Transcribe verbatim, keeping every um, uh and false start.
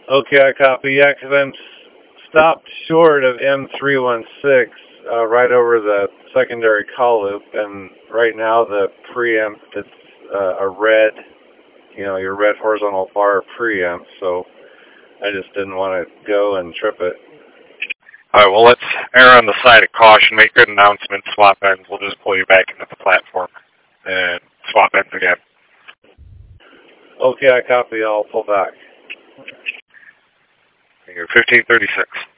Okay, I copy. Yeah, 'cause I'm stopped short of M three one six, uh, right over the secondary call loop, and right now the preamp, it's uh, a red, you know, your red horizontal bar preamp, so I just didn't want to go and trip it. All right, well, let's err on the side of caution, make good announcements, swap ends. We'll just pull you back into the platform and swap ends again. Okay, I copy. I'll pull back. You're fifteen thirty-six.